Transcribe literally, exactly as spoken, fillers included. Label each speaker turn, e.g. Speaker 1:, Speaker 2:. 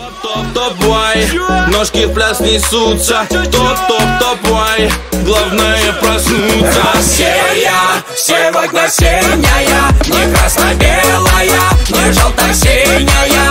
Speaker 1: Топ-топ-топ-вай, ножки в пляс несутся. Топ-топ-топ-вай, главное проснуться.
Speaker 2: Россия сегодня синяя, не красно-белая, не желто-синяя.